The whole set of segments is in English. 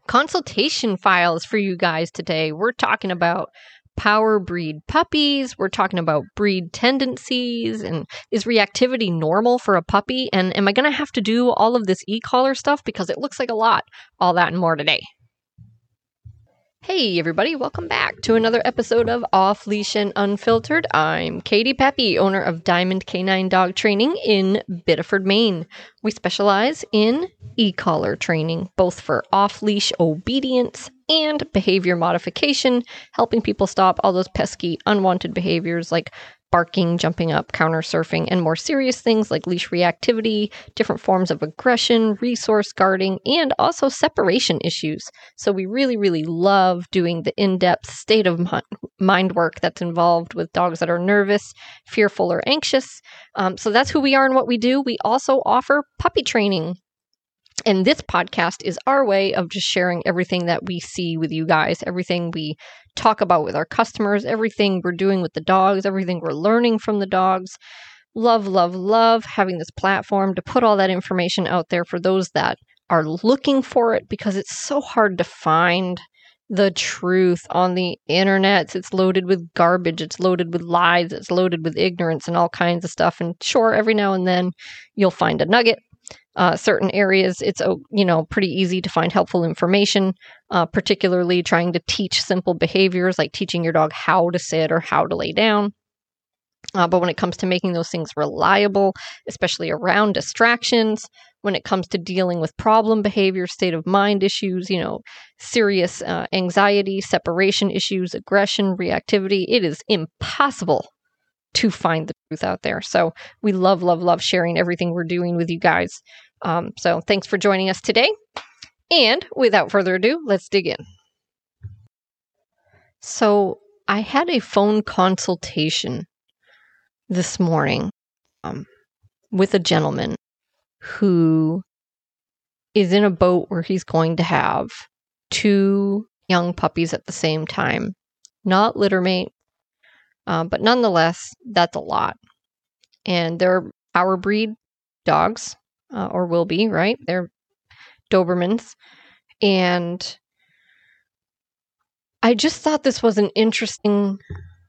consultation files for you guys today. We're talking about power breed puppies. We're talking about breed tendencies, and is reactivity normal for a puppy? And am I going to have to do all of this e-collar stuff? Because it looks like a lot. All that and more today. Hey everybody, welcome back to another episode of Off Leash and Unfiltered. I'm Katie Pepe, owner of Diamond Canine Dog Training in Biddeford, Maine. We specialize in e-collar training, both for off-leash obedience and behavior modification, helping people stop all those pesky, unwanted behaviors like barking, jumping up, counter surfing, and more serious things like leash reactivity, different forms of aggression, resource guarding, and also separation issues. So we really, really love doing the in-depth state of mind work that's involved with dogs that are nervous, fearful, or anxious. So that's who we are and what we do. We also offer puppy training. And this podcast is our way of just sharing everything that we see with you guys, everything we talk about with our customers, everything we're doing with the dogs, everything we're learning from the dogs. Love, love, love having this platform to put all that information out there for those that are looking for it, because it's so hard to find the truth on the internet. It's loaded with garbage, it's loaded with lies, it's loaded with ignorance and all kinds of stuff. And sure, every now and then you'll find a nugget. Certain areas, it's pretty easy to find helpful information, particularly trying to teach simple behaviors like teaching your dog how to sit or how to lay down. But when it comes to making those things reliable, especially around distractions, when it comes to dealing with problem behavior, state of mind issues, serious anxiety, separation issues, aggression, reactivity, it is impossible to find the truth out there. So we love, love, love sharing everything we're doing with you guys. So thanks for joining us today. And without further ado, let's dig in. So I had a phone consultation this morning with a gentleman who is in a boat where he's going to have 2 young puppies at the same time. Not litter mate, but nonetheless, that's a lot. And they're power breed dogs, or will be, right? They're Dobermans. And I just thought this was an interesting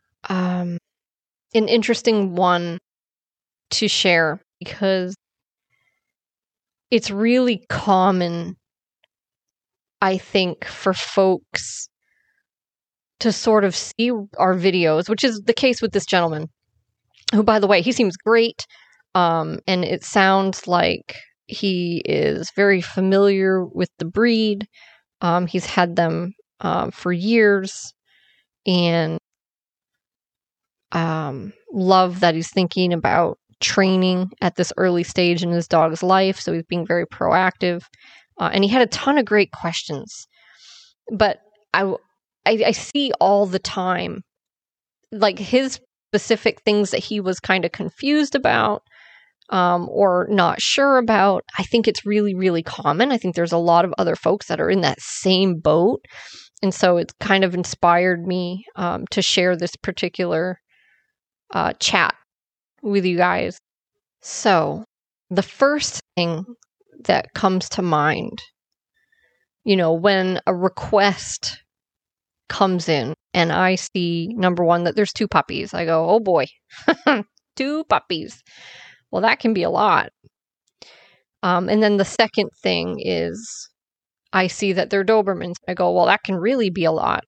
one to share, because it's really common, I think, for folks to sort of see our videos, which is the case with this gentleman, who, by the way, he seems great. And it sounds like he is very familiar with the breed. He's had them for years, and love that he's thinking about training at this early stage in his dog's life. So he's being very proactive. And he had a ton of great questions. But I see all the time, like, his specific things that he was kind of confused about or not sure about. I think it's really, really common. I think there's a lot of other folks that are in that same boat. And so it's kind of inspired me to share this particular chat with you guys. So the first thing that comes to mind, when a request comes in and I see, number one, that there's 2 puppies, I go, oh boy, 2 puppies. Well, that can be a lot. And then the second thing is I see that they're Dobermans. I go, well, that can really be a lot.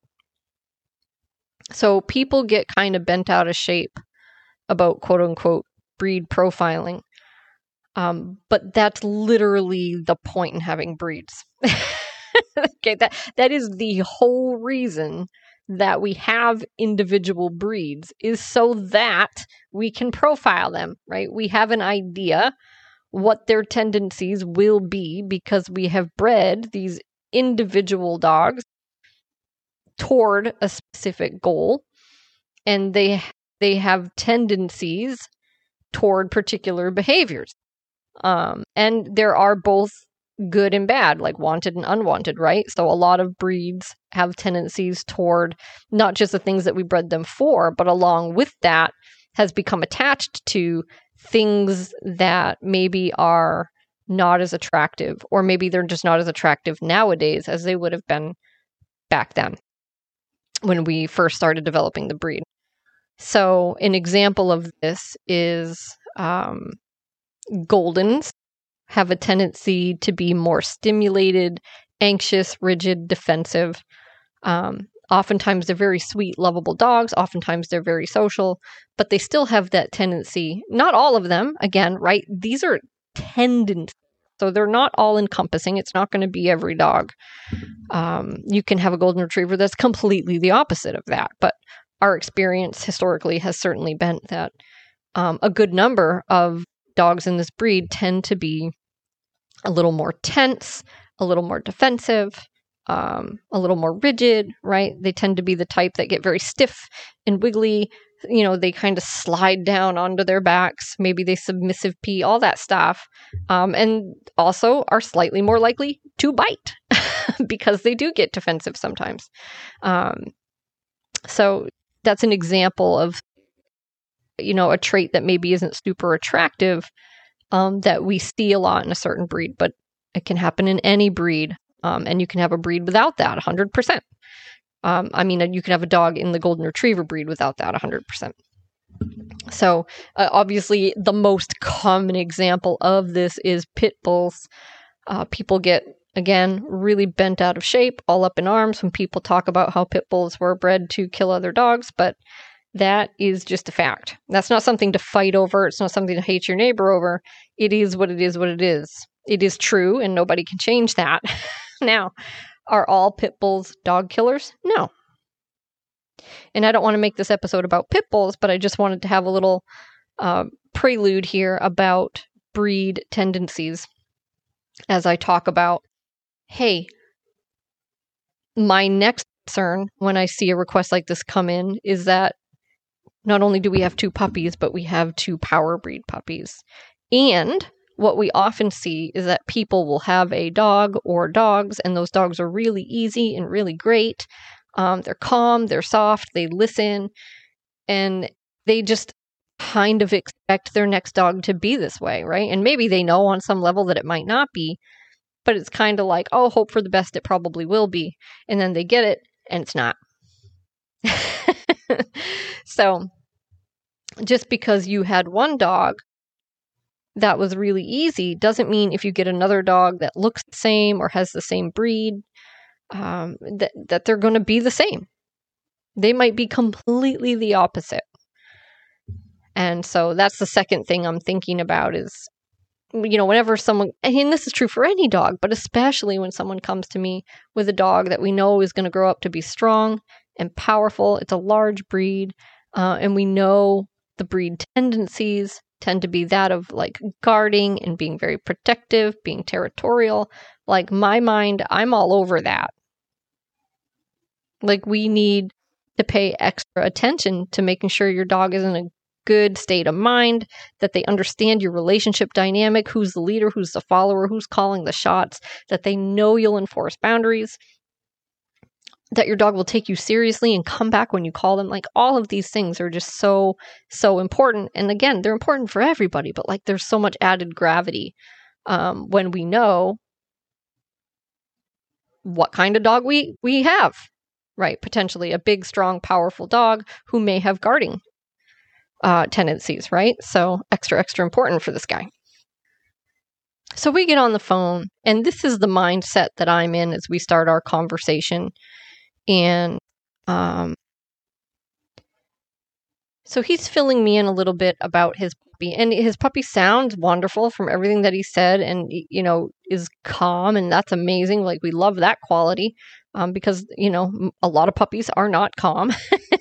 So people get kind of bent out of shape about quote unquote breed profiling. But that's literally the point in having breeds. Okay, that is the whole reason that we have individual breeds, is so that we can profile them, right? We have an idea what their tendencies will be because we have bred these individual dogs toward a specific goal, and they have tendencies toward particular behaviors. And there are both good and bad, like wanted and unwanted, right? So a lot of breeds have tendencies toward not just the things that we bred them for, but along with that has become attached to things that maybe are not as attractive, or maybe they're just not as attractive nowadays as they would have been back then when we first started developing the breed. So an example of this is Goldens have a tendency to be more stimulated, anxious, rigid, defensive. Oftentimes they're very sweet, lovable dogs. Oftentimes they're very social, but they still have that tendency. Not all of them, again, right? These are tendencies. So they're not all encompassing. It's not going to be every dog. You can have a golden retriever that's completely the opposite of that. But our experience historically has certainly been that a good number of dogs in this breed tend to be a little more tense, a little more defensive, a little more rigid, right? They tend to be the type that get very stiff and wiggly. You know, they kind of slide down onto their backs. Maybe they submissive pee, all that stuff. And also are slightly more likely to bite because they do get defensive sometimes. So that's an example of, you know, a trait that maybe isn't super attractive that we see a lot in a certain breed, but it can happen in any breed. And you can have a breed without that 100%. I mean, you can have a dog in the golden retriever breed without that 100%. So obviously the most common example of this is pit bulls. People get, again, really bent out of shape, all up in arms when people talk about how pit bulls were bred to kill other dogs, but that is just a fact. That's not something to fight over. It's not something to hate your neighbor over. It is what it is what it is. It is true, and nobody can change that. Now, are all pit bulls dog killers? No. And I don't want to make this episode about pit bulls, but I just wanted to have a little prelude here about breed tendencies as I talk about, hey, my next concern when I see a request like this come in is that not only do we have 2 puppies, but we have 2 power breed puppies. And what we often see is that people will have a dog or dogs, and those dogs are really easy and really great. They're calm, they're soft, they listen, and they just kind of expect their next dog to be this way, right? And maybe they know on some level that it might not be, but it's kind of like, oh, hope for the best, it probably will be. And then they get it, and it's not. So just because you had one dog that was really easy doesn't mean if you get another dog that looks the same or has the same breed, that they're going to be the same. They might be completely the opposite. And so that's the second thing I'm thinking about is, you know, whenever someone, and this is true for any dog, but especially when someone comes to me with a dog that we know is going to grow up to be strong and powerful, it's a large breed, and we know the breed tendencies tend to be that of like guarding and being very protective, being territorial. Like my mind, I'm all over that. Like we need to pay extra attention to making sure your dog is in a good state of mind, that they understand your relationship dynamic, who's the leader, who's the follower, who's calling the shots, that they know you'll enforce boundaries, that your dog will take you seriously and come back when you call them. Like all of these things are just so, so important. And again, they're important for everybody, but like there's so much added gravity when we know what kind of dog we have, right? Potentially a big, strong, powerful dog who may have guarding tendencies, right? So extra important for this guy. So we get on the phone, and this is the mindset that I'm in as we start our conversation. And so he's filling me in a little bit about his puppy, and his puppy sounds wonderful from everything that he said, and you know, is calm, and that's amazing. Like we love that quality because you know a lot of puppies are not calm.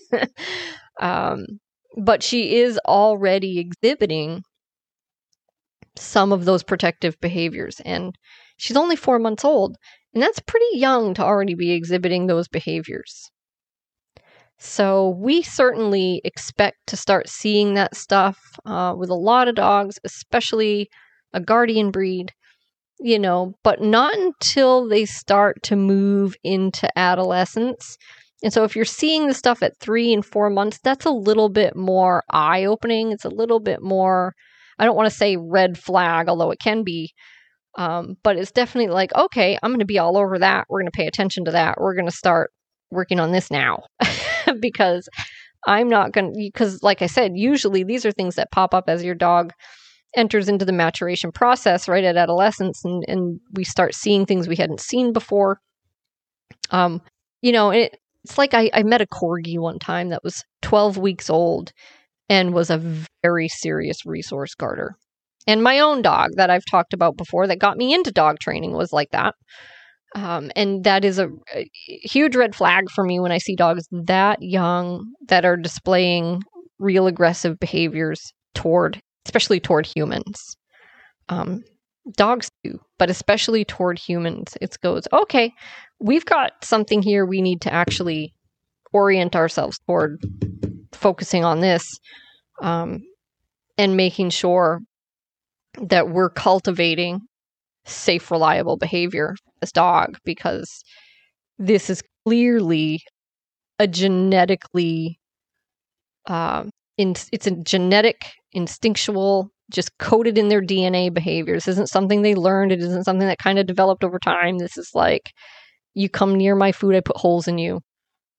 But she is already exhibiting some of those protective behaviors, and she's only 4 months old, and that's pretty young to already be exhibiting those behaviors. So we certainly expect to start seeing that stuff with a lot of dogs, especially a guardian breed, you know, but not until they start to move into adolescence. And so if you're seeing the stuff at 3 and 4 months, that's a little bit more eye-opening. It's a little bit more, I don't want to say red flag, although it can be, But it's definitely like, okay, I'm going to be all over that. We're going to pay attention to that. We're going to start working on this now because I'm not going to, because like I said, usually these are things that pop up as your dog enters into the maturation process right at adolescence, and we start seeing things we hadn't seen before. It's like I met a corgi one time that was 12 weeks old and was a very serious resource guarder. And my own dog that I've talked about before that got me into dog training was like that. And that is a huge red flag for me when I see dogs that young that are displaying real aggressive behaviors especially toward humans. Dogs too, but especially toward humans. It goes, okay, we've got something here we need to actually orient ourselves toward, focusing on this, and making sure that we're cultivating safe, reliable behavior for this dog, because this is clearly a genetically, it's a genetic, instinctual, just coded in their DNA behavior. This isn't something they learned. It isn't something that kind of developed over time. This is like, you come near my food, I put holes in you.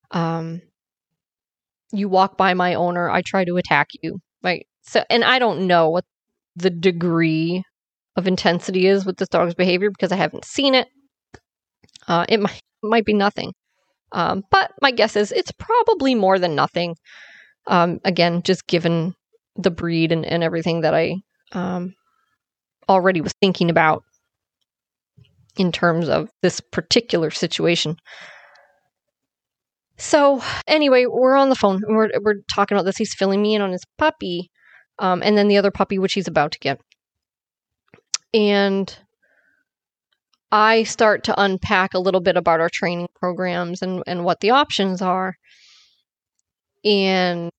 You walk by my owner, I try to attack you. Right. So, and I don't know what the degree of intensity is with this dog's behavior because I haven't seen it. It might be nothing. But my guess is it's probably more than nothing. Again, just given the breed and everything that I already was thinking about in terms of this particular situation. So anyway, we're on the phone and we're talking about this. He's filling me in on his puppy, and then the other puppy, which he's about to get. And I start to unpack a little bit about our training programs and what the options are. And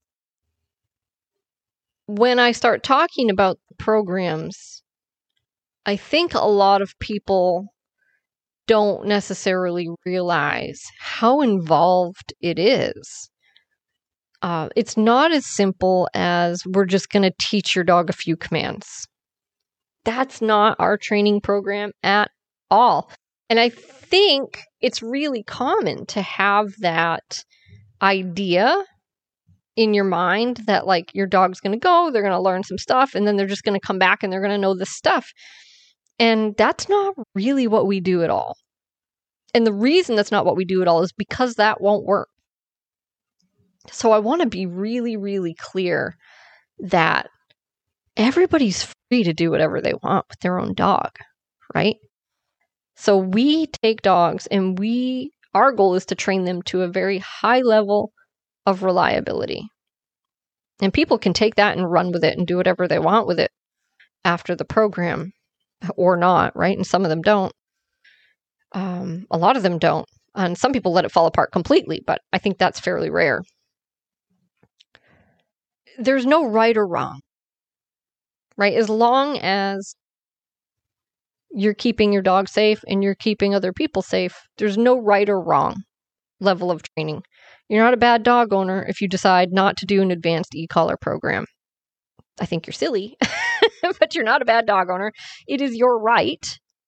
when I start talking about the programs, I think a lot of people don't necessarily realize how involved it is. It's not as simple as we're just going to teach your dog a few commands. That's not our training program at all. And I think it's really common to have that idea in your mind that like your dog's going to go, they're going to learn some stuff, and then they're just going to come back and they're going to know this stuff. And that's not really what we do at all. And the reason that's not what we do at all is because that won't work. So I want to be really, really clear that everybody's free to do whatever they want with their own dog, right? So we take dogs and our goal is to train them to a very high level of reliability. And people can take that and run with it and do whatever they want with it after the program or not, right? And some of them don't. A lot of them don't. And some people let it fall apart completely, but I think that's fairly rare. There's no right or wrong, right? As long as you're keeping your dog safe and you're keeping other people safe, there's no right or wrong level of training. You're not a bad dog owner if you decide not to do an advanced e-collar program. I think you're silly, but you're not a bad dog owner. It is your right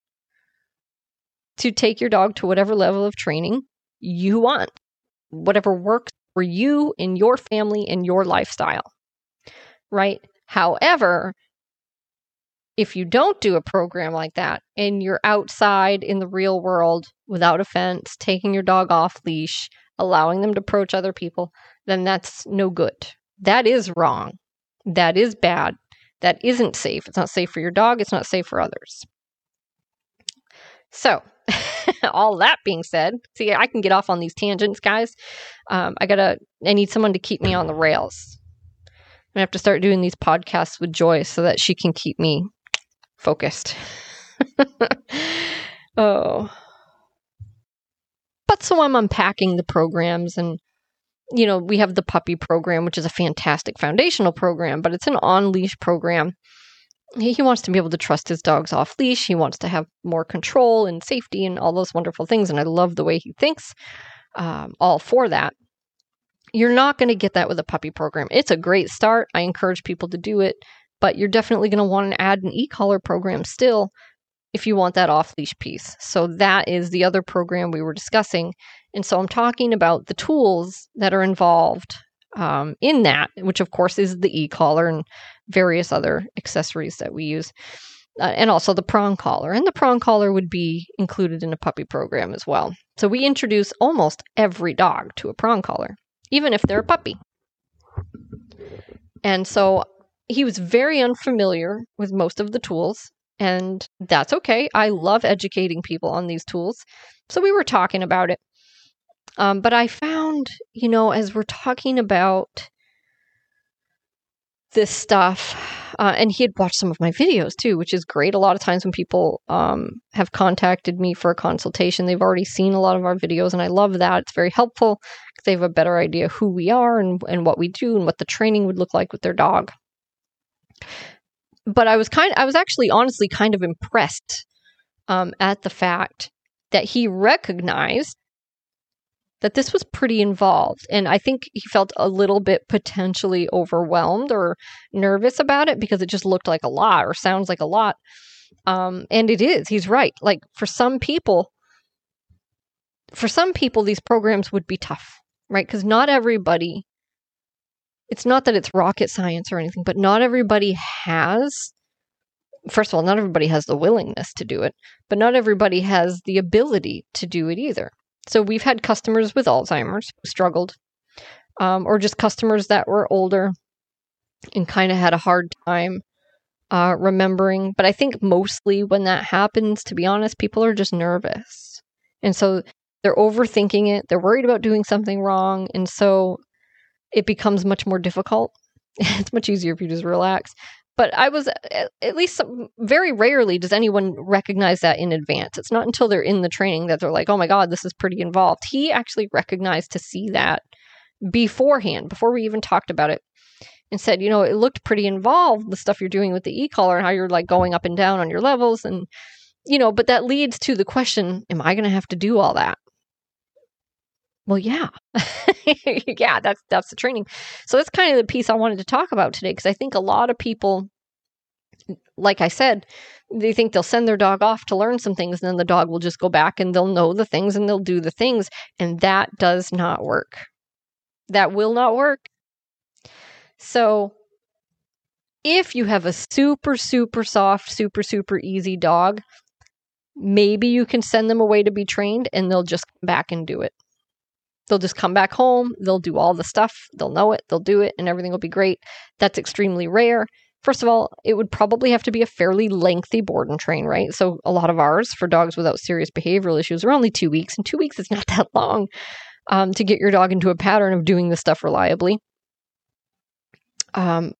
to take your dog to whatever level of training you want, whatever works for you and your family and your lifestyle, right? However, if you don't do a program like that and you're outside in the real world without a fence, taking your dog off leash, allowing them to approach other people, then that's no good. That is wrong. That is bad. That isn't safe. It's not safe for your dog. It's not safe for others. So, all that being said, see, I can get off on these tangents, guys. I need someone to keep me on the rails. I have to start doing these podcasts with Joy so that she can keep me focused. Oh. But so I'm unpacking the programs, and we have the puppy program, which is a fantastic foundational program, but it's an on-leash program. He wants to be able to trust his dogs off leash. He wants to have more control and safety and all those wonderful things. And I love the way he thinks, all for that. You're not going to get that with a puppy program. It's a great start. I encourage people to do it, but you're definitely going to want to add an e-collar program still if you want that off-leash piece. So that is the other program we were discussing. And so I'm talking about the tools that are involved in that, which of course is the e-collar and various other accessories that we use. And also the prong collar. And the prong collar would be included in a puppy program as well. So we introduce almost every dog to a prong collar, even if they're a puppy. And so he was very unfamiliar with most of the tools, and that's okay. I love educating people on these tools. So we were talking about it. But I found, as we're talking about this stuff, and he had watched some of my videos too, which is great. A lot of times when people have contacted me for a consultation, they've already seen a lot of our videos, and I love that. It's very helpful because they have a better idea who we are and what we do and what the training would look like with their dog. But I was actually honestly kind of impressed at the fact that he recognized that this was pretty involved. And I think he felt a little bit potentially overwhelmed or nervous about it because it just looked like a lot or sounds like a lot. And it is. He's right. Like for some people, these programs would be tough, right? Because not everybody, it's not that it's rocket science or anything, but not everybody has, first of all, not everybody has the willingness to do it, but not everybody has the ability to do it either. So we've had customers with Alzheimer's who struggled, or just customers that were older and kind of had a hard time remembering. But I think mostly when that happens, to be honest, people are just nervous. And so they're overthinking it. They're worried about doing something wrong. And so it becomes much more difficult. It's much easier if you just relax. But I was, at least very rarely does anyone recognize that in advance. It's not until they're in the training that they're like, oh my God, this is pretty involved. He actually recognized to see that beforehand, before we even talked about it, and said, it looked pretty involved, the stuff you're doing with the e-collar and how you're like going up and down on your levels. And, but that leads to the question, am I going to have to do all that? Well, yeah. Yeah, that's the training. So that's kind of the piece I wanted to talk about today, because I think a lot of people, like I said, they think they'll send their dog off to learn some things, and then the dog will just go back and they'll know the things and they'll do the things. And that does not work. That will not work. So if you have a super, super soft, super, super easy dog, maybe you can send them away to be trained and they'll just come back and do it. They'll just come back home, they'll do all the stuff, they'll know it, they'll do it, and everything will be great. That's extremely rare. First of all, it would probably have to be a fairly lengthy board and train, right? So a lot of ours, for dogs without serious behavioral issues, are only 2 weeks, and 2 weeks is not that long to get your dog into a pattern of doing this stuff reliably. But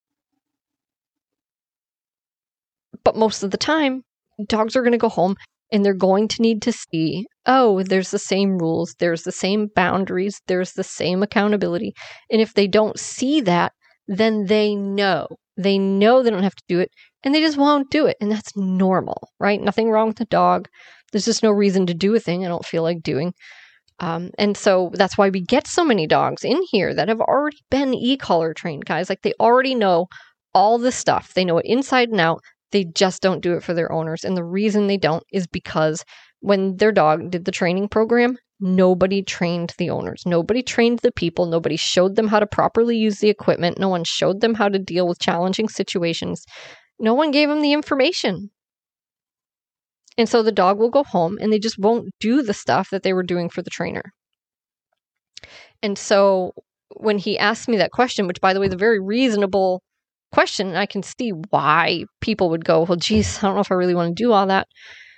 most of the time, dogs are going to go home and they're going to need to see, oh, there's the same rules, there's the same boundaries, there's the same accountability. And if they don't see that, then they know. They know they don't have to do it, and they just won't do it. And that's normal, right? Nothing wrong with the dog. There's just no reason to do a thing I don't feel like doing. And so that's why we get so many dogs in here that have already been e-collar trained, guys. Like they already know all the stuff. They know it inside and out. They just don't do it for their owners. And the reason they don't is because when their dog did the training program, nobody trained the owners. Nobody trained the people. Nobody showed them how to properly use the equipment. No one showed them how to deal with challenging situations. No one gave them the information. And so the dog will go home and they just won't do the stuff that they were doing for the trainer. And so when he asked me that question, which by the way is a very reasonable question, and I can see why people would go, well, geez, I don't know if I really want to do all that.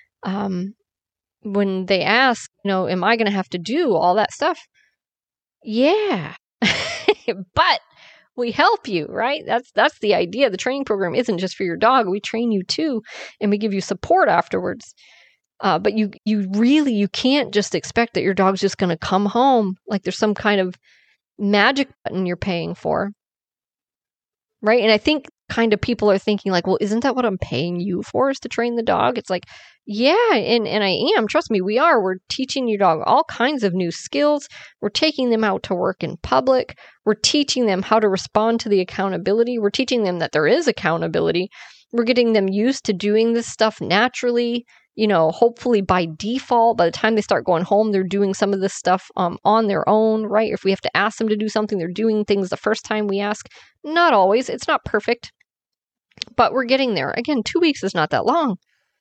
When they ask, am I going to have to do all that stuff? Yeah, but we help you, right? That's the idea. The training program isn't just for your dog. We train you too, and we give you support afterwards. But you can't just expect that your dog's just going to come home like there's some kind of magic button you're paying for. Right. And I think kind of people are thinking like, well, isn't that what I'm paying you for, is to train the dog? It's like, yeah, and I am. Trust me, we are. We're teaching your dog all kinds of new skills. We're taking them out to work in public. We're teaching them how to respond to the accountability. We're teaching them that there is accountability. We're getting them used to doing this stuff naturally, hopefully by default. By the time they start going home, they're doing some of this stuff on their own, right? If we have to ask them to do something, they're doing things the first time we ask. Not always. It's not perfect, but we're getting there. Again, 2 weeks is not that long.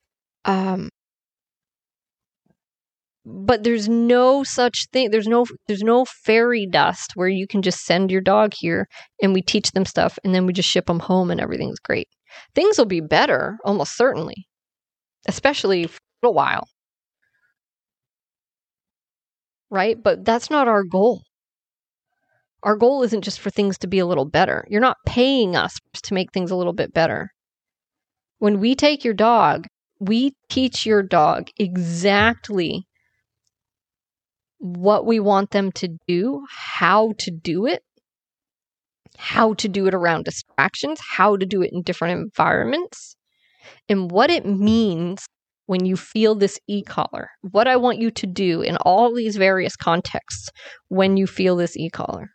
But there's no such thing. There's no fairy dust where you can just send your dog here and we teach them stuff and then we just ship them home and everything's great. Things will be better, almost certainly, especially for a little while. Right? But that's not our goal. Our goal isn't just for things to be a little better. You're not paying us to make things a little bit better. When we take your dog, we teach your dog exactly what we want them to do, how to do it around distractions, how to do it in different environments, and what it means when you feel this e-collar. What I want you to do in all these various contexts when you feel this e-collar.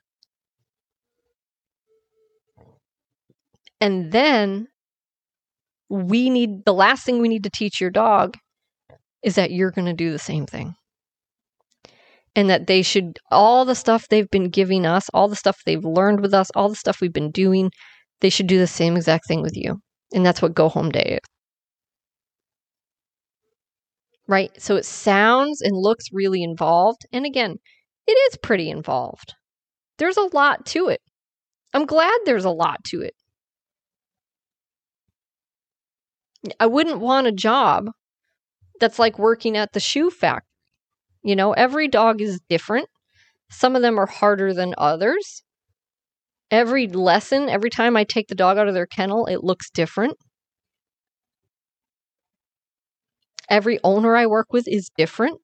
And then the last thing we need to teach your dog is that you're going to do the same thing. And that they should, all the stuff they've been giving us, all the stuff they've learned with us, all the stuff we've been doing, they should do the same exact thing with you. And that's what Go Home Day is. Right? So it sounds and looks really involved. And again, it is pretty involved. There's a lot to it. I'm glad there's a lot to it. I wouldn't want a job that's like working at the shoe factory. Every dog is different. Some of them are harder than others. Every lesson, every time I take the dog out of their kennel, it looks different. Every owner I work with is different.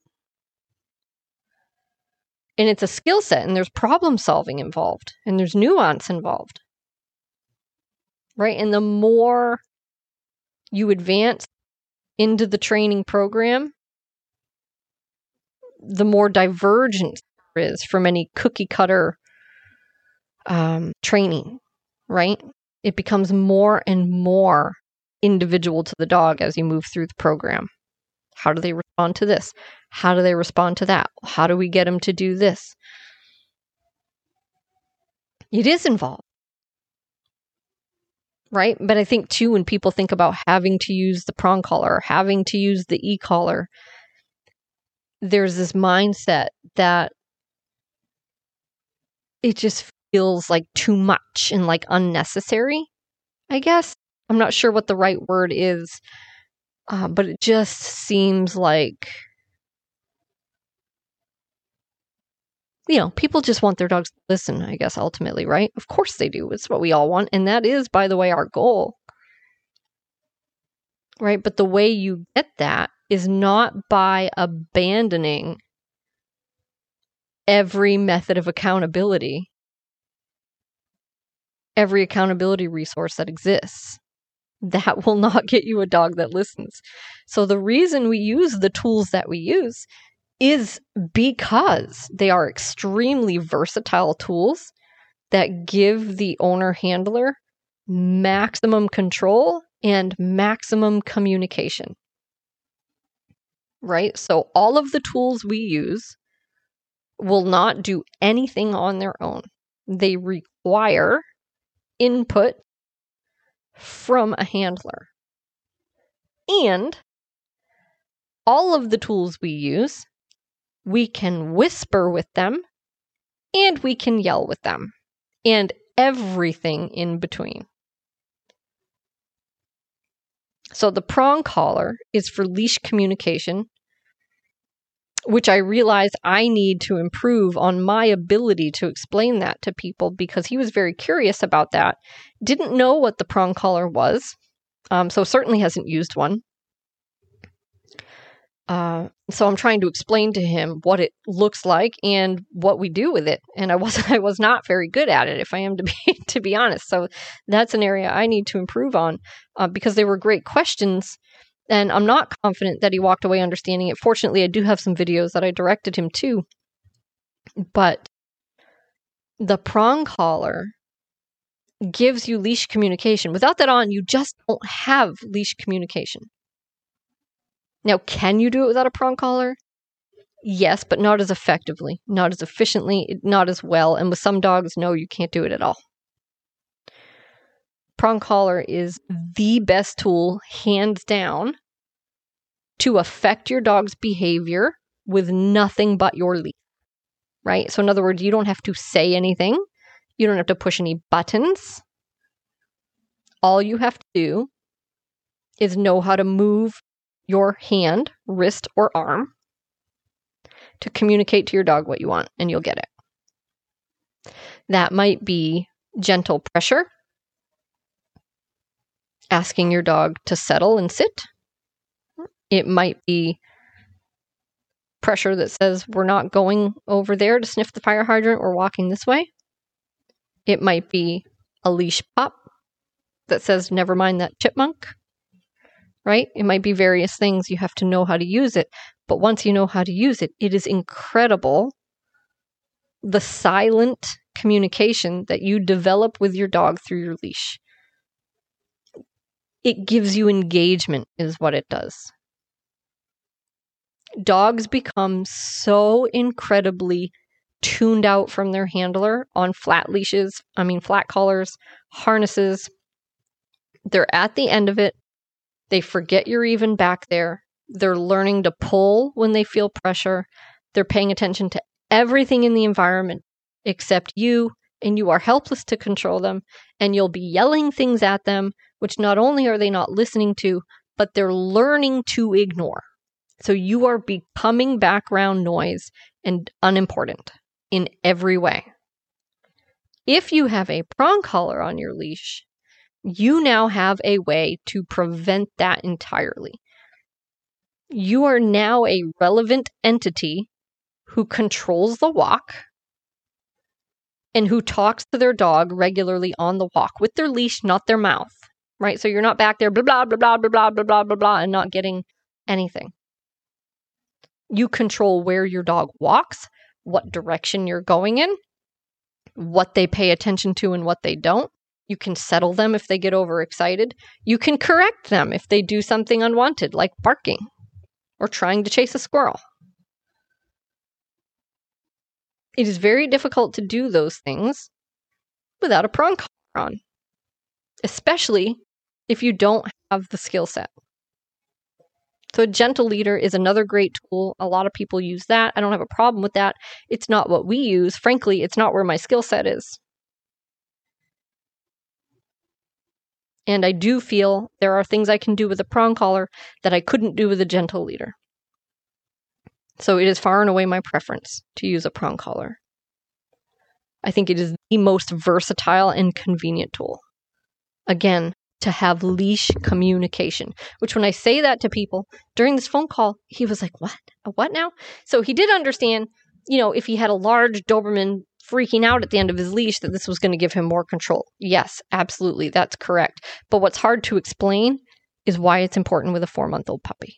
And it's a skill set, and there's problem solving involved, and there's nuance involved. Right? And the more you advance into the training program, the more divergence there is from any cookie cutter training, right? It becomes more and more individual to the dog as you move through the program. How do they respond to this? How do they respond to that? How do we get them to do this? It is involved. Right? But I think too, when people think about having to use the prong collar, having to use the e-collar, there's this mindset that it just feels like too much and like unnecessary, I guess. I'm not sure what the right word is, but it just seems like, people just want their dogs to listen, I guess, ultimately, right? Of course they do. It's what we all want. And that is, by the way, our goal. Right? But the way you get that is not by abandoning every method of accountability, every accountability resource that exists. That will not get you a dog that listens. So the reason we use the tools that we use is because they are extremely versatile tools that give the owner handler maximum control and maximum communication. Right? So all of the tools we use will not do anything on their own. They require input from a handler. And all of the tools we use, we can whisper with them and we can yell with them and everything in between. So the prong collar is for leash communication, which I realize I need to improve on my ability to explain that to people because he was very curious about that. Didn't know what the prong collar was, so certainly hasn't used one. So I'm trying to explain to him what it looks like and what we do with it. And I was not very good at it, if I am to be honest. So that's an area I need to improve on because they were great questions. And I'm not confident that he walked away understanding it. Fortunately, I do have some videos that I directed him to. But the prong collar gives you leash communication. Without that on, you just don't have leash communication. Now, can you do it without a prong collar? Yes, but not as effectively, not as efficiently, not as well. And with some dogs, no, you can't do it at all. Prong collar is the best tool, hands down, to affect your dog's behavior with nothing but your leash, right? So in other words, you don't have to say anything. You don't have to push any buttons. All you have to do is know how to move your hand, wrist, or arm to communicate to your dog what you want, and you'll get it. That might be gentle pressure, asking your dog to settle and sit. It might be pressure that says, we're not going over there to sniff the fire hydrant, we're walking this way. It might be a leash pop that says, never mind that chipmunk, right? It might be various things. You have to know how to use it. But once you know how to use it, it is incredible the silent communication that you develop with your dog through your leash. It gives you engagement, is what it does. Dogs become so incredibly tuned out from their handler on flat collars, harnesses. They're at the end of it. They forget you're even back there. They're learning to pull when they feel pressure. They're paying attention to everything in the environment except you, and you are helpless to control them, and you'll be yelling things at them, which not only are they not listening to, but they're learning to ignore. So you are becoming background noise and unimportant in every way. If you have a prong collar on your leash, you now have a way to prevent that entirely. You are now a relevant entity who controls the walk and who talks to their dog regularly on the walk with their leash, not their mouth, right? So you're not back there, blah, blah, blah, blah, blah, blah, blah, blah, blah, blah, and not getting anything. You control where your dog walks, what direction you're going in, what they pay attention to and what they don't. You can settle them if they get overexcited. You can correct them if they do something unwanted, like barking or trying to chase a squirrel. It is very difficult to do those things without a prong collar on, especially if you don't have the skill set. So a gentle leader is another great tool. A lot of people use that. I don't have a problem with that. It's not what we use. Frankly, it's not where my skill set is. And I do feel there are things I can do with a prong collar that I couldn't do with a gentle leader. So it is far and away my preference to use a prong collar. I think it is the most versatile and convenient tool. Again, to have leash communication, which when I say that to people during this phone call, he was like, what? A what now? So he did understand, if he had a large Doberman freaking out at the end of his leash, that this was going to give him more control. Yes, absolutely. That's correct. But what's hard to explain is why it's important with a 4-month-old puppy.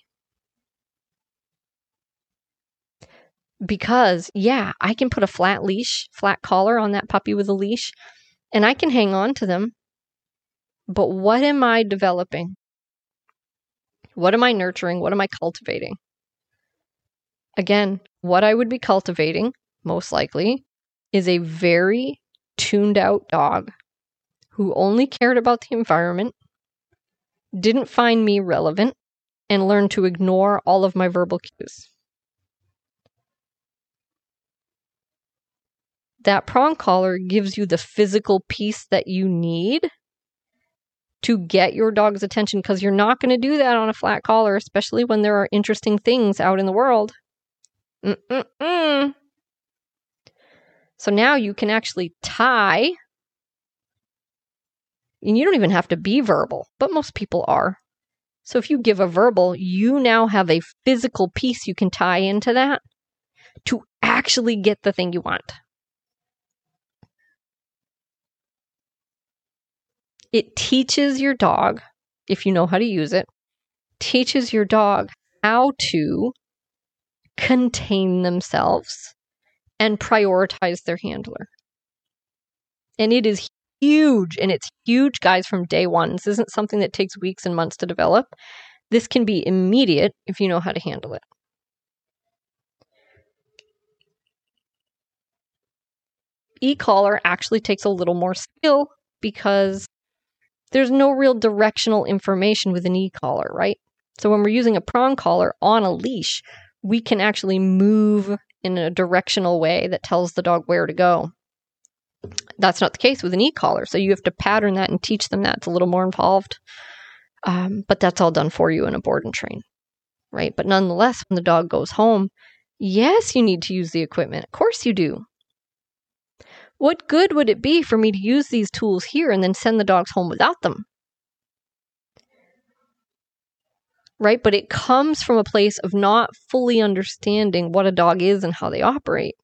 Because, I can put a flat collar on that puppy with a leash, and I can hang on to them. But what am I developing? What am I nurturing? What am I cultivating? Again, what I would be cultivating, most likely, is a very tuned out dog who only cared about the environment, didn't find me relevant, and learned to ignore all of my verbal cues. That prong collar gives you the physical piece that you need to get your dog's attention, because you're not going to do that on a flat collar, especially when there are interesting things out in the world. So now you can actually tie, and you don't even have to be verbal, but most people are. So if you give a verbal, you now have a physical piece you can tie into that to actually get the thing you want. It teaches your dog, if you know how to use it, teaches your dog how to contain themselves and prioritize their handler. And it is huge, and it's huge, guys, from day one. This isn't something that takes weeks and months to develop. This can be immediate if you know how to handle it. E-collar actually takes a little more skill because there's no real directional information with an e-collar, right? So when we're using a prong collar on a leash, we can actually move in a directional way that tells the dog where to go. That's not the case with an e-collar, so you have to pattern that and teach them that. It's a little more involved, but that's all done for you in a board and train, right? But nonetheless, when the dog goes home, yes, you need to use the equipment. Of course you do. What good would it be for me to use these tools here and then send the dogs home without them? Right? But it comes from a place of not fully understanding what a dog is and how they operate.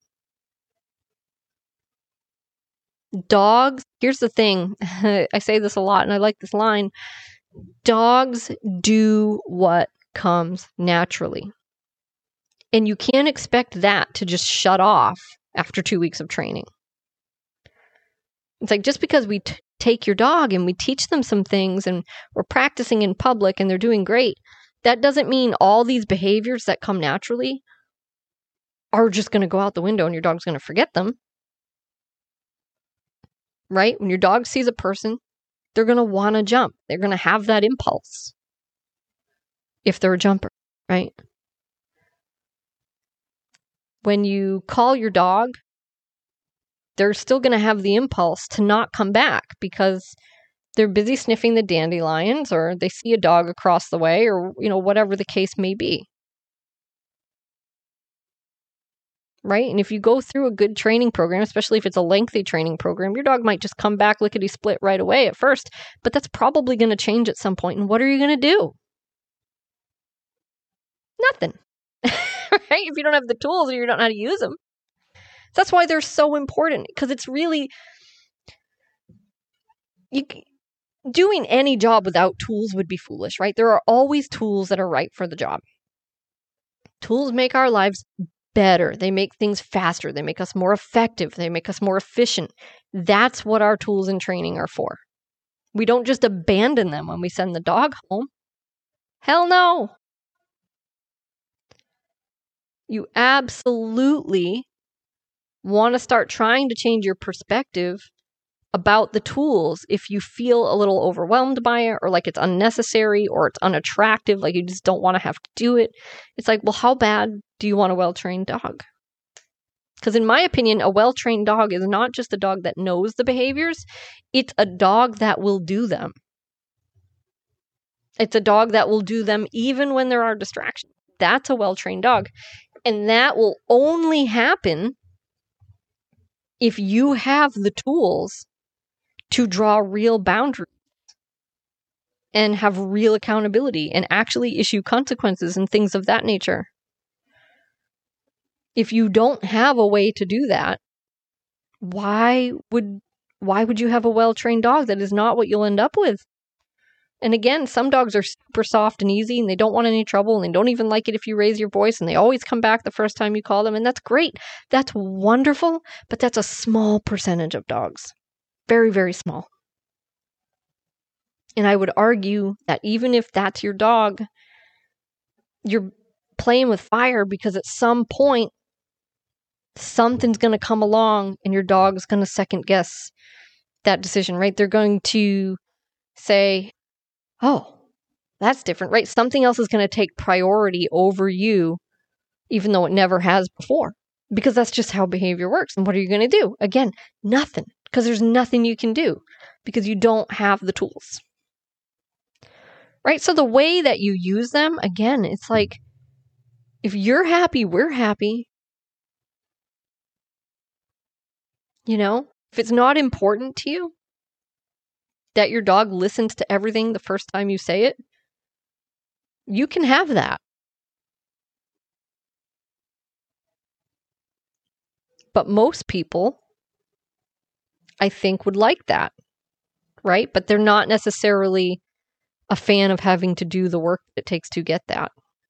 Dogs, here's the thing. I say this a lot and I like this line. Dogs do what comes naturally. And you can't expect that to just shut off after 2 weeks of training. It's like just because we take your dog and we teach them some things and we're practicing in public and they're doing great, that doesn't mean all these behaviors that come naturally are just going to go out the window and your dog's going to forget them. Right? When your dog sees a person, they're going to want to jump. They're going to have that impulse if they're a jumper, right? When you call your dog, they're still going to have the impulse to not come back because they're busy sniffing the dandelions or they see a dog across the way or, whatever the case may be. Right? And if you go through a good training program, especially if it's a lengthy training program, your dog might just come back lickety-split right away at first, but that's probably going to change at some point. And what are you going to do? Nothing. Right? If you don't have the tools or you don't know how to use them. That's why they're so important, because it's really, doing any job without tools would be foolish, right? There are always tools that are right for the job. Tools make our lives better. They make things faster. They make us more effective. They make us more efficient. That's what our tools in training are for. We don't just abandon them when we send the dog home. Hell no. You absolutely want to start trying to change your perspective about the tools if you feel a little overwhelmed by it or like it's unnecessary or it's unattractive, like you just don't want to have to do it. It's like, well, how bad do you want a well-trained dog? Because in my opinion, a well-trained dog is not just a dog that knows the behaviors, it's a dog that will do them. It's a dog that will do them even when there are distractions. That's a well-trained dog. And that will only happen if you have the tools to draw real boundaries and have real accountability and actually issue consequences and things of that nature. If you don't have a way to do that, why would you have a well-trained dog? That is not what you'll end up with. And again, some dogs are super soft and easy and they don't want any trouble and they don't even like it if you raise your voice and they always come back the first time you call them. And that's great. That's wonderful, but that's a small percentage of dogs. Very, very small. And I would argue that even if that's your dog, you're playing with fire because at some point, something's going to come along and your dog's going to second guess that decision, right? They're going to say, oh, that's different, right? Something else is going to take priority over you, even though it never has before, because that's just how behavior works. And what are you going to do? Again, nothing, because there's nothing you can do because you don't have the tools, right? So the way that you use them, again, it's like, if you're happy, we're happy. If it's not important to you that your dog listens to everything the first time you say it, you can have that. But most people, I think, would like that, right? But they're not necessarily a fan of having to do the work it takes to get that.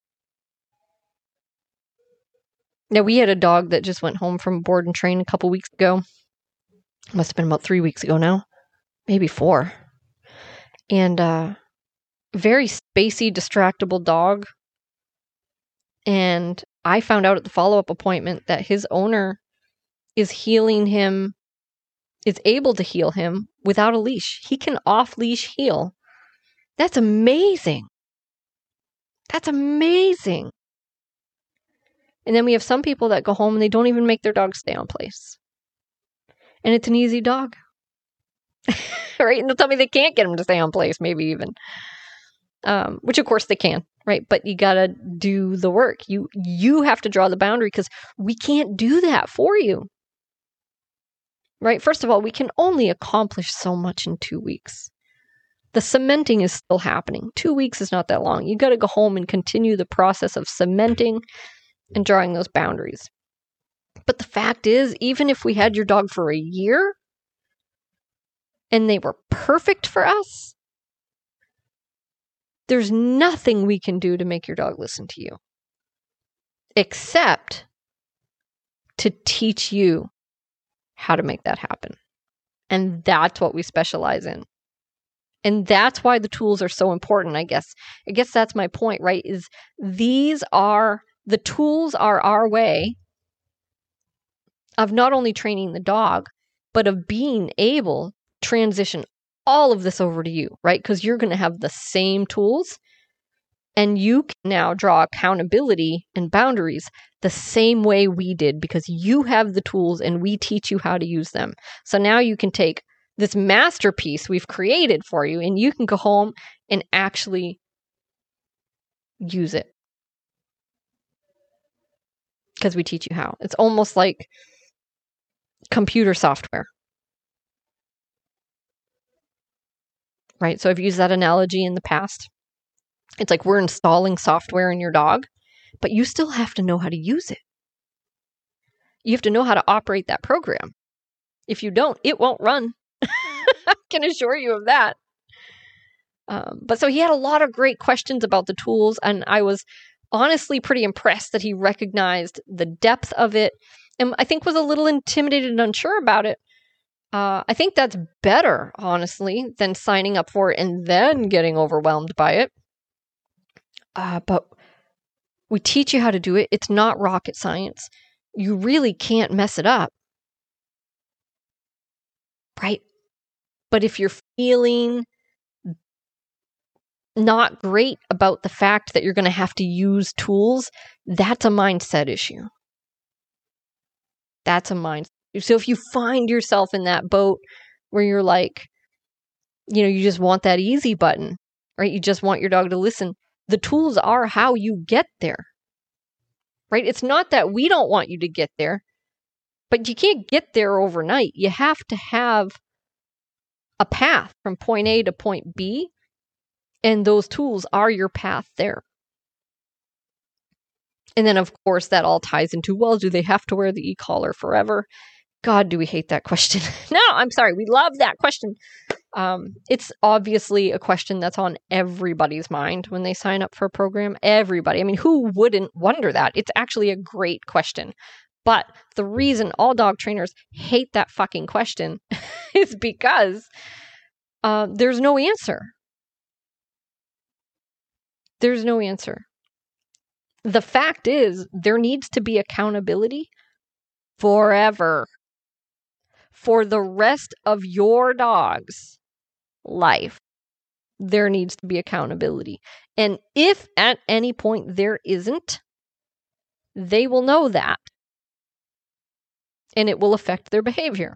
Now, we had a dog that just went home from board and train a couple weeks ago. Must have been about 3 weeks ago now. maybe 4. And very spacey, distractible dog. And I found out at the follow-up appointment that his owner is healing him, is able to heal him without a leash. He can off-leash heal. That's amazing. That's amazing. And then we have some people that go home and they don't even make their dog stay on place. And it's an easy dog. Right? And they'll tell me they can't get him to stay on place, maybe even. Which of course they can, right? But you gotta do the work. You have to draw the boundary because we can't do that for you. Right? First of all, we can only accomplish so much in 2 weeks. The cementing is still happening. 2 weeks is not that long. You got to go home and continue the process of cementing and drawing those boundaries. But the fact is, even if we had your dog for a year and they were perfect for us, there's nothing we can do to make your dog listen to you except to teach you how to make that happen. And that's what we specialize in. And that's why the tools are so important, I guess. I guess that's my point, right? Is the tools are our way of not only training the dog, but of being able to transition all of this over to you, right? Because you're going to have the same tools and you can now draw accountability and boundaries the same way we did because you have the tools and we teach you how to use them. So now you can take this masterpiece we've created for you and you can go home and actually use it because we teach you how. It's almost like computer software. Right? So I've used that analogy in the past. It's like we're installing software in your dog, but you still have to know how to use it. You have to know how to operate that program. If you don't, it won't run. I can assure you of that. But so he had a lot of great questions about the tools, and I was honestly pretty impressed that he recognized the depth of it, and I think was a little intimidated and unsure about it. I think that's better, honestly, than signing up for it and then getting overwhelmed by it. But we teach you how to do it. It's not rocket science. You really can't mess it up. Right? But if you're feeling not great about the fact that you're going to have to use tools, that's a mindset issue. That's a mindset. So if you find yourself in that boat where you're like, you just want that easy button, right? You just want your dog to listen. The tools are how you get there, right? It's not that we don't want you to get there, but you can't get there overnight. You have to have a path from point A to point B, and those tools are your path there. And then, of course, that all ties into, well, do they have to wear the e-collar forever? God, do we hate that question? No, I'm sorry. We love that question. It's obviously a question that's on everybody's mind when they sign up for a program. Everybody. I mean, who wouldn't wonder that? It's actually a great question. But the reason all dog trainers hate that fucking question is because there's no answer. There's no answer. The fact is, there needs to be accountability forever. For the rest of your dog's life, there needs to be accountability. And if at any point there isn't, they will know that. And it will affect their behavior.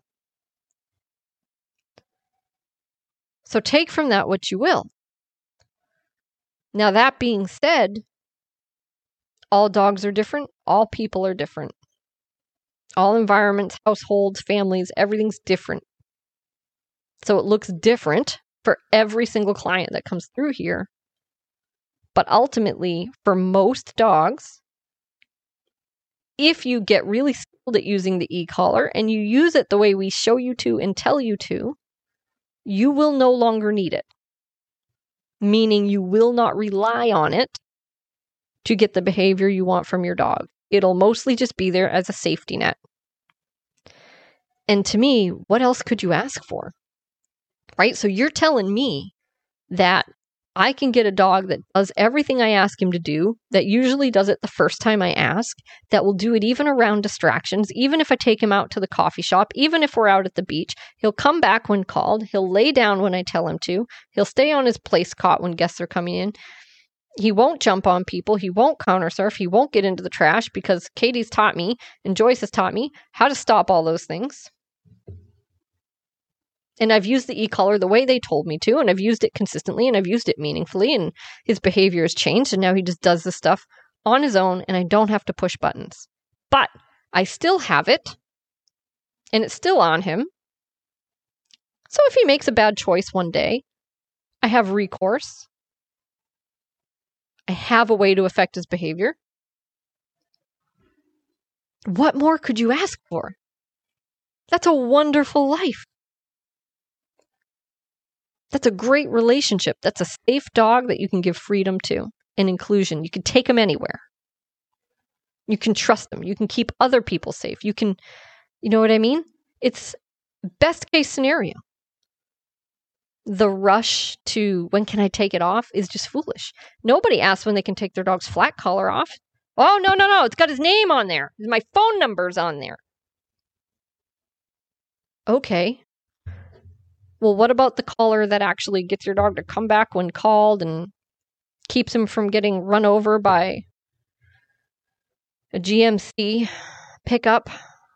So take from that what you will. Now, that being said, all dogs are different. All people are different. All environments, households, families, everything's different. So it looks different for every single client that comes through here. But ultimately, for most dogs, if you get really skilled at using the e-collar and you use it the way we show you to and tell you to, you will no longer need it. Meaning you will not rely on it to get the behavior you want from your dog. It'll mostly just be there as a safety net. And to me, what else could you ask for? right? So you're telling me that I can get a dog that does everything I ask him to do, that usually does it the first time I ask, that will do it even around distractions, even if I take him out to the coffee shop, even if we're out at the beach. He'll come back when called. He'll lay down when I tell him to. He'll stay on his place cot when guests are coming in. He won't jump on people. He won't counter surf. He won't get into the trash because Katie's taught me and Joyce has taught me how to stop all those things. And I've used the e-collar the way they told me to, and I've used it consistently, and I've used it meaningfully, and his behavior has changed, and now he just does this stuff on his own, and I don't have to push buttons. But I still have it, and it's still on him. So if he makes a bad choice one day, I have recourse. I have a way to affect his behavior. What more could you ask for? That's a wonderful life. That's a great relationship. That's a safe dog that you can give freedom to and inclusion. You can take him anywhere. You can trust them. You can keep other people safe. You can, you know what I mean? It's best case scenario. The rush to when can I take it off is just foolish. Nobody asks when they can take their dog's flat collar off. Oh, no. It's got his name on there. My phone number's on there. Okay. Well, what about the collar that actually gets your dog to come back when called and keeps him from getting run over by a GMC pickup?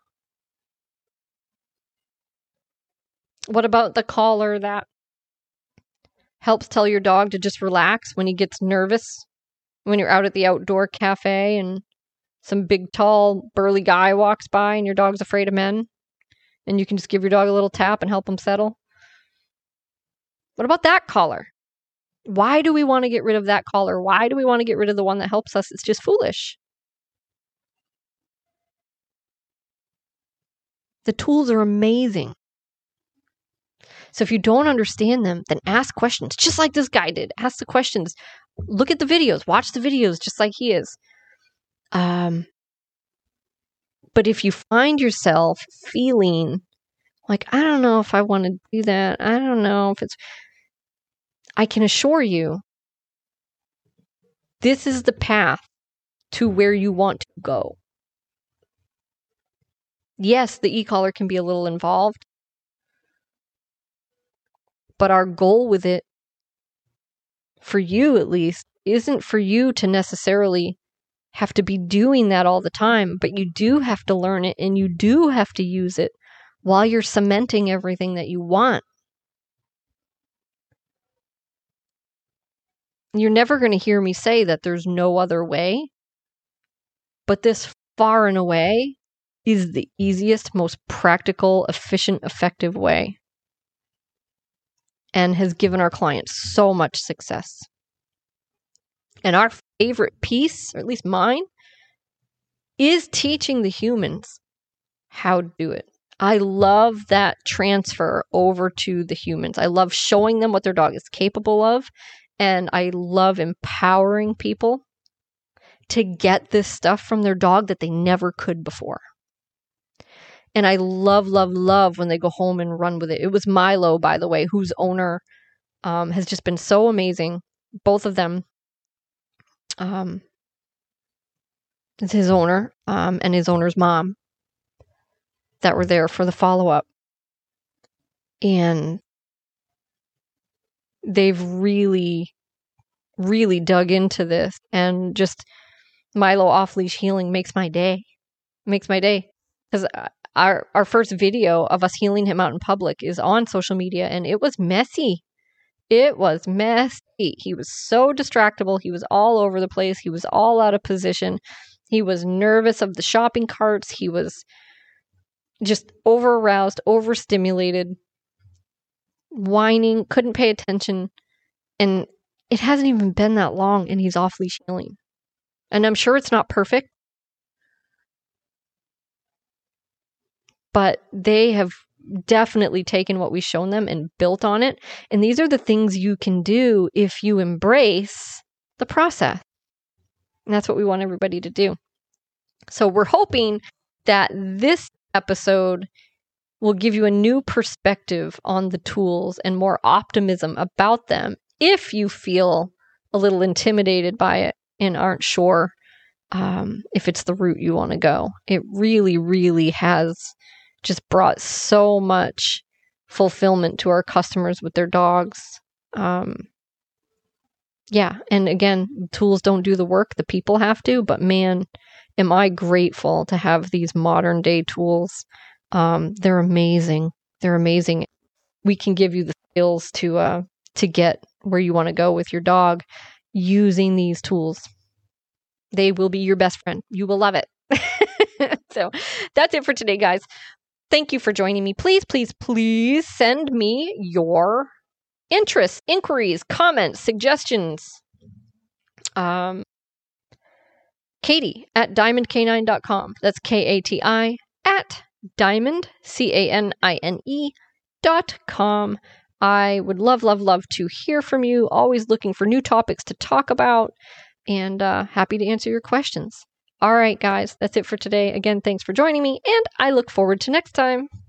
What about the collar that helps tell your dog to just relax when he gets nervous, when you're out at the outdoor cafe and some big, tall, burly guy walks by and your dog's afraid of men, and you can just give your dog a little tap and help him settle? What about that collar? Why do we want to get rid of that collar? Why do we want to get rid of the one that helps us? It's just foolish. The tools are amazing. So if you don't understand them, then ask questions, just like this guy did. Ask the questions. Look at the videos. Watch the videos just like he is. But if you find yourself feeling like, I don't know if I want to do that. I don't know if it's... I can assure you, this is the path to where you want to go. Yes, the e-collar can be a little involved, but our goal with it, for you at least, isn't for you to necessarily have to be doing that all the time, but you do have to learn it and you do have to use it while you're cementing everything that you want. You're never going to hear me say that there's no other way, but this far and away is the easiest, most practical, efficient, effective way, and has given our clients so much success. And our favorite piece, or at least mine, is teaching the humans how to do it. I love that transfer over to the humans. I love showing them what their dog is capable of, and I love empowering people to get this stuff from their dog that they never could before. And I love when they go home and run with it. It was Milo, by the way, whose owner has just been so amazing. Both of them. It's his owner and his owner's mom that were there for the follow-up. And they've really dug into this, and just Milo off-leash healing makes my day. Because our first video of us healing him out in public is on social media, and it was messy. He was so distractible. He was all over the place. He was all out of position. He was nervous of the shopping carts. He was just over-aroused, overstimulated, whining, couldn't pay attention. And it hasn't even been that long, and he's off-leash healing. And I'm sure it's not perfect, but they have definitely taken what we've shown them and built on it. And these are the things you can do if you embrace the process. And that's what we want everybody to do. So we're hoping that this episode will give you a new perspective on the tools and more optimism about them if you feel a little intimidated by it and aren't sure if it's the route you want to go. It really, really has just brought so much fulfillment to our customers with their dogs. Yeah, and again, tools don't do the work, the people have to, but man, am I grateful to have these modern day tools. They're amazing. They're amazing. We can give you the skills to get where you want to go with your dog using these tools. They will be your best friend. You will love it. So that's it for today, guys. Thank you for joining me. Please, please, please send me your interests, inquiries, comments, suggestions. Katie at diamondcanine.com. That's KATI at diamond, CANINE.com. I would love, love, love to hear from you. Always looking for new topics to talk about, and happy to answer your questions. All right, guys, that's it for today. Again, thanks for joining me, and I look forward to next time.